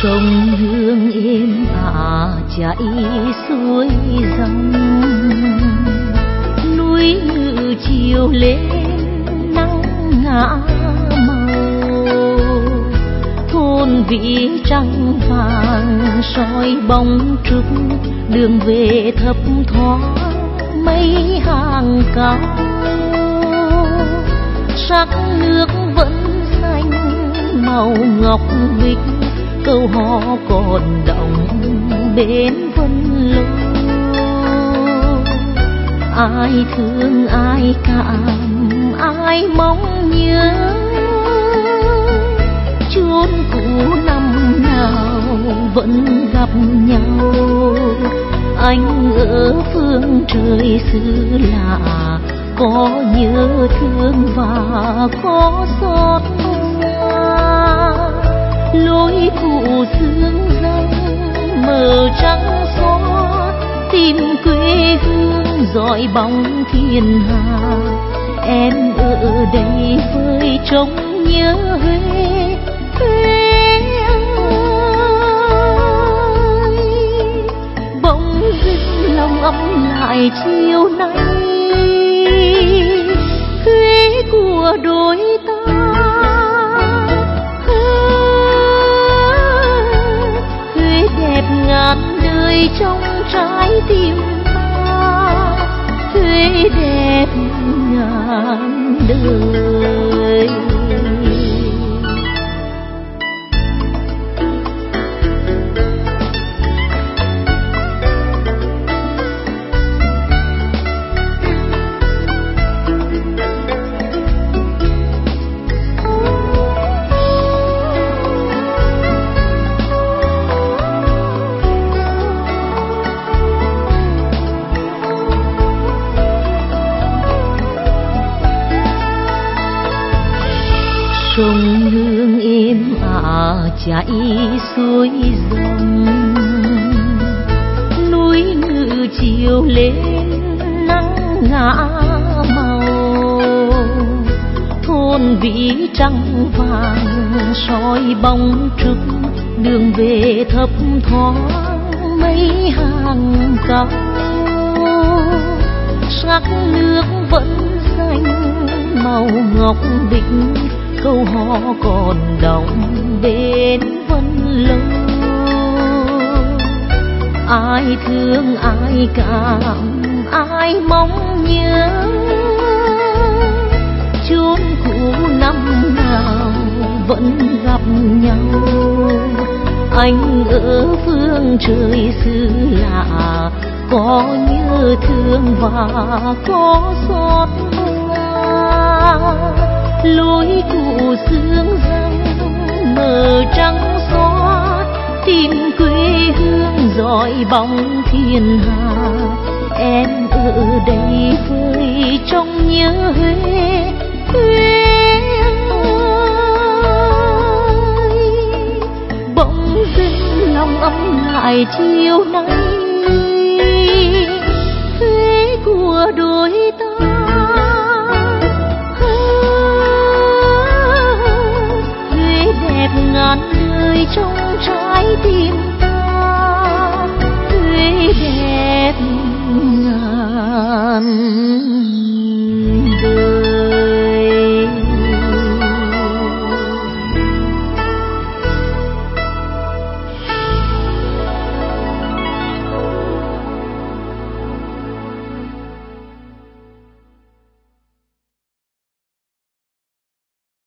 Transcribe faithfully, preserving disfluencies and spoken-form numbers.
sông hương êm ả chảy suối dòng, núi ngự chiều lên nắng ngả màu, thôn vĩ trăng vàng soi bóng trúc, đường về thấp thoáng mấy hàng cao, sắc nước vẫn xanh màu ngọc bích, câu hò còn động bên vân lô. Ai thương ai cảm ai mong nhớ, chốn cũ năm nào vẫn gặp nhau. Anh ở phương trời xứ lạ, có nhớ thương và có xót xa. Lối cũ sương răng mờ trắng xóa, tìm quê hương dọi bóng thiên hà. Em ở đây với trông nhớ Huế, Huế ơi. Bỗng dưng lòng ấm lại chiều nay, Huế của đôi ta. Huế đẹp ngàn đời trong trái tim ta, Huế đẹp ngàn đời. Sông hương êm ả chảy suối dòng, núi ngự chiều lên nắng ngả màu, thôn vĩ trăng vàng soi bóng trúc, đường về thấp thoáng mấy hàng cao, sắc nước vẫn xanh màu ngọc bích, câu hò còn động bên vân lâu. Ai thương ai cảm ai mong nhớ, chốn cũ năm nào vẫn gặp nhau. Anh ở phương trời xứ lạ, có nhớ thương và có xót xa. Lối cũ sương răng mờ trắng xóa, tìm quê hương dọi bóng thiên hà. Em ở đây với trong nhớ Huế, Huế ơi. Bỗng dưng lòng ấm lại chiều nay, Huế của đôi ta. Ngàn đời trong trái tim